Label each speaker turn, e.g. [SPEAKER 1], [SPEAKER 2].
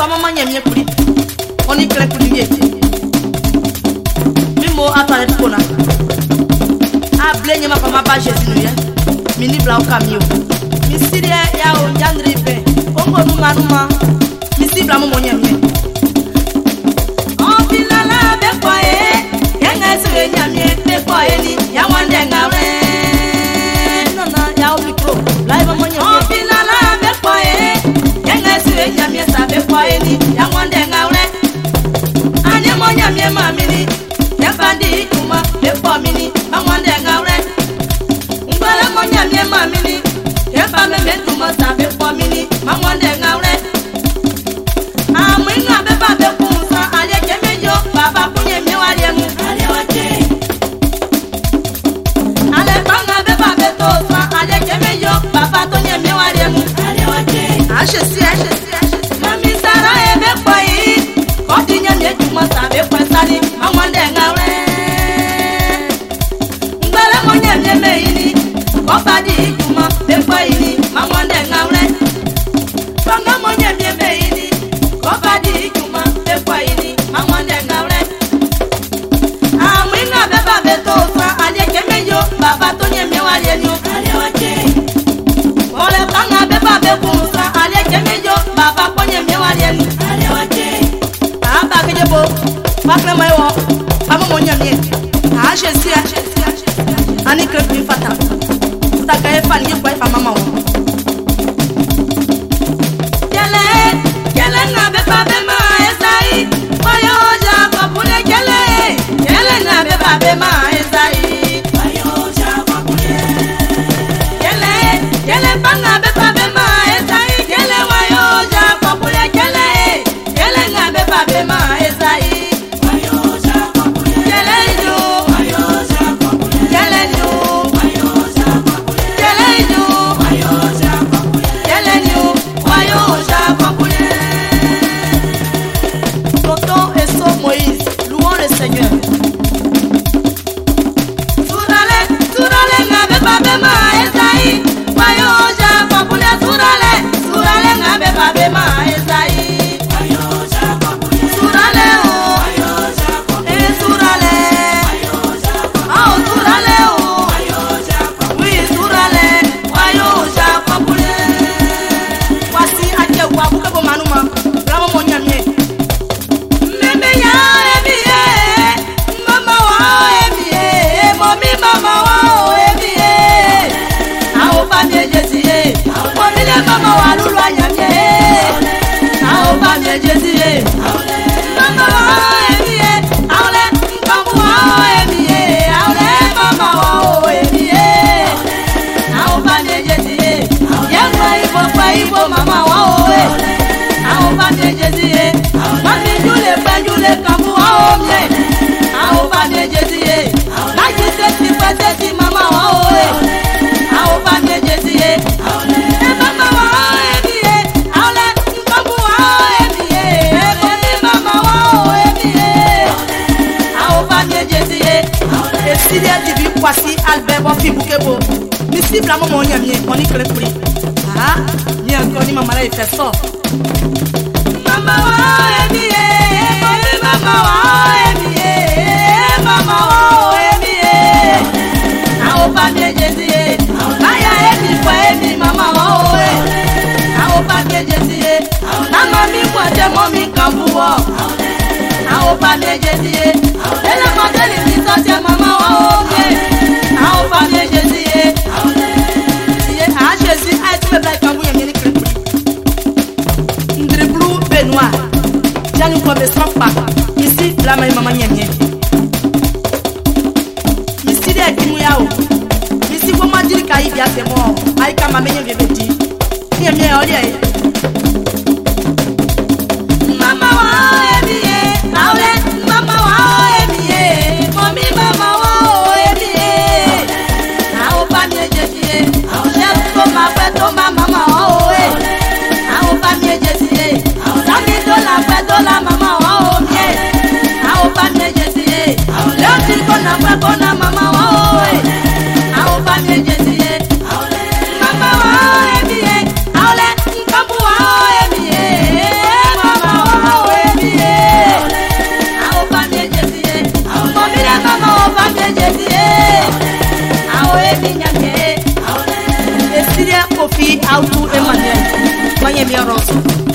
[SPEAKER 1] pa mama nyamye kuri oni kre kuri ye mimo atale kona a blenye ma pa ma ba Jésus no ye mini bla o kamio mi sirie ya o jandri be ongo numa mi sibla mo nyamye o finala be kwae yenga sire nyamye be kwae ni ya wande ngawe nana ya o mikro live mo nyamye o finala be kwae yenga sire nyamye sa be kwae ni ya wande ngawe anye mo nyamye mamini ya bandi kuma be kwa mini ma wande ngawe ngala mo nyamye mamini ya ba me mentuma sa be kwa mini ma wande ngawe amwinga be ba be kunsa ale kemejo baba kunye mewale mu ale wate ale banga be ba be tosa ale kemejo baba tonye mewale mu ale wate ashesi mami sara e be kwai ko tinya nye juma sa be kwasani amwande ngawe ngala monye memeini ko badi juma be kwai ni amwande ngawe banga monye memeini Badi juma be kwaini mangwande ngaure amwinga be ba be tosa ale kemejo baba tonye mewale nyu ale wate ole banga be ba be kunsa ale kemejo baba konye mewale nyu ale wate baba kejebo bakre mayo baba monyamye a Jésus ani krepi fata taka e fani kwa fa mama wo Kele na be ba be ma esai Wayo ja papule Kele na be ba be ma esai Wayo ja papule Kele banga be ba be ma esai Kele wayo ja papule Kele na be ba be ma esai Wayo ja papule Kele jo Wayo ja papule Kele jo Wayo ja papule Kele jo Wayo ja papule Kele jo Wayo ja papule Moïse, louons le Seigneur. Surale, ngabe babe ma Esaïe. Wayo ja papule surale ngabe babe ma Esaïe. Wayo ja papule. Surale oh. Wayo ja papule. Surale. Wayo ja papule. Oh surale oh. Wayo ja papule. Oui surale. Wayo ja papule. Wasi ake wa buka manuma. Bravo monyamye. Mama wa lulu anyamye ao ba me jesie mama wa emie aule mkambu wa emie aule mama wa emie ao ba me jesie yangwa kwa ibo mama wa oe ao ba me jesie mami jule kambu wa omie ao ba me jesie na jise mama wa oe ao ba me jesie Sidia divi kwasi Albert bofi bukebo ni sibla mo nyamye oni krepri ah ni encore ni mama la fait ça mama wa emie mama wa emie ao pa me jesie aya emi kwa emi mama wa oe ao pa me jesie mama mi kwa de mo mi kambuo ao pa me jesie ela modeli ni sote mama wa oge ao pa me jesie a Jésus a tu me blague kambu yemi ni krepri ndriblu Benoît jani ko be sofa ici la mama nyemye ici de dimu yao ici ko majiri kai bia se mo ai kama menye bebedi nyemye oli mama wa emie aule mama wa emie momi mama wa emie ao pa me jesie chef to ma peto mama wa oe ao pa me jesie sami do la mama wa omie ao pa me jesie lati kona mama wa oe ao pa me jesie mama wa emie aule nkambu wa emie mama Kofi Autu Emmanuel. Manye mi ọ̀rọ̀.